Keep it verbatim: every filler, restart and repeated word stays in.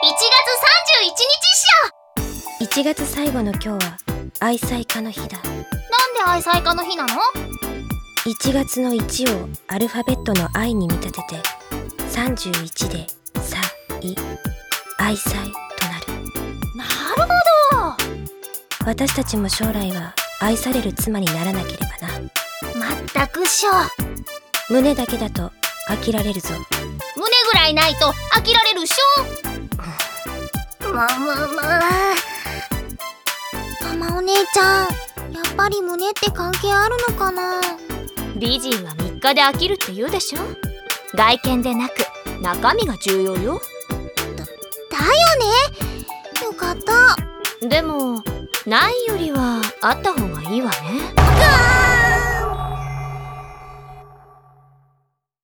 ちがつさんじゅういちにちっしょ。 いちがつ最後の今日は愛妻家の日だ。 なんで愛妻家の日なの？ いちがつのいちをアルファベットの愛に見立ててさんじゅういちでさい愛妻となる。 なるほど。 私たちも将来は愛される妻にならなければな。 まったくしょ。 胸だけだと飽きられるぞ。 胸ぐらいないと飽きられるしょ。まあまあまあ。 ママお姉ちゃん、やっぱり胸って関係あるのかな？ 美人はみっかで飽きるって言うでしょ。外見でなく中身が重要よ。 だ、だよね。よかった。 でもないよりはあった方がいいわね。 ガー